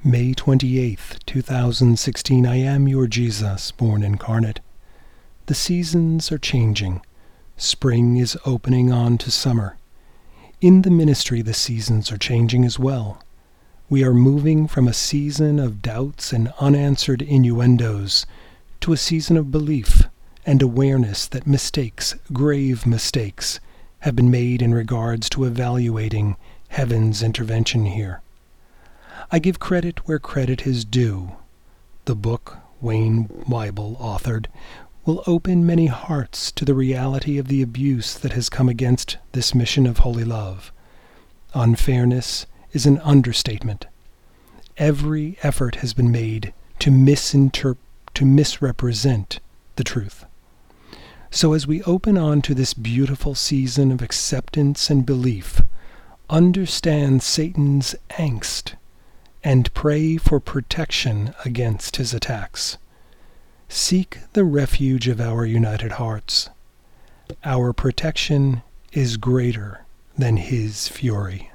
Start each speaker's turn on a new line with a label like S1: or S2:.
S1: May 28th, 2016. I am your Jesus, born incarnate. The seasons are changing. Spring is opening on to summer. In the ministry, the seasons are changing as well. We are moving from a season of doubts and unanswered innuendos to a season of belief and awareness that mistakes, grave mistakes, have been made in regards to evaluating heaven's intervention here. I give credit where credit is due. The book Wayne Weibel authored will open many hearts to the reality of the abuse that has come against this mission of holy love. Unfairness is an understatement. Every effort has been made to misrepresent the truth. So as we open on to this beautiful season of acceptance and belief, understand Satan's angst and pray for protection against his attacks. Seek the refuge of our united hearts. Our protection is greater than his fury.